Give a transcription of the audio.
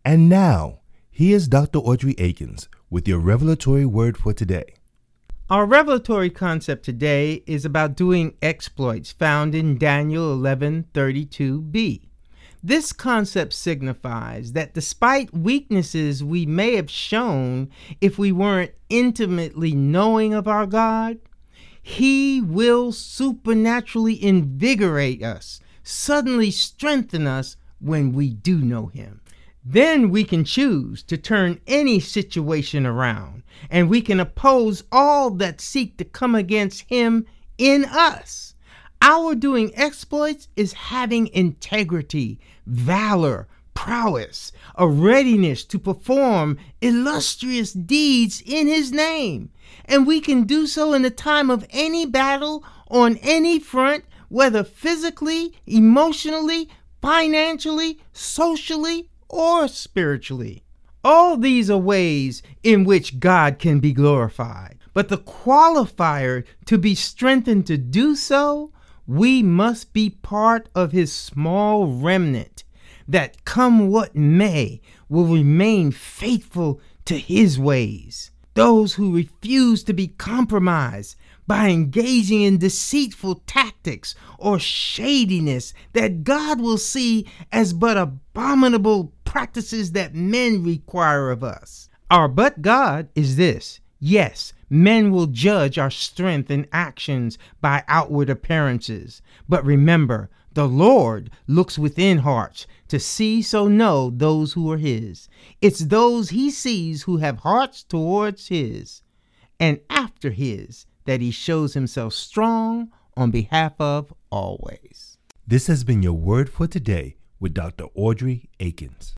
And now, here's Dr. Audrey Akins with your revelatory word for today. Our revelatory concept today is about doing exploits found in Daniel 11:32b. This concept signifies that despite weaknesses we may have shown if we weren't intimately knowing of our God, He will supernaturally invigorate us, suddenly strengthen us when we do know Him. Then we can choose to turn any situation around, and we can oppose all that seek to come against Him in us. Our doing exploits is having integrity, valor, prowess, a readiness to perform illustrious deeds in His name. And we can do so in the time of any battle, on any front, whether physically, emotionally, financially, socially, or spiritually. All these are ways in which God can be glorified. But the qualifier to be strengthened to do so, we must be part of His small remnant that, come what may, will remain faithful to His ways. Those who refuse to be compromised by engaging in deceitful tactics or shadiness that God will see as but abominable practices that men require of us. Our but God is this: yes, men will judge our strength and actions by outward appearances. But remember, the Lord looks within hearts to see, so know those who are His. It's those He sees who have hearts towards His and after His that He shows Himself strong on behalf of always. This has been your word for today with Dr. Audrey Akins.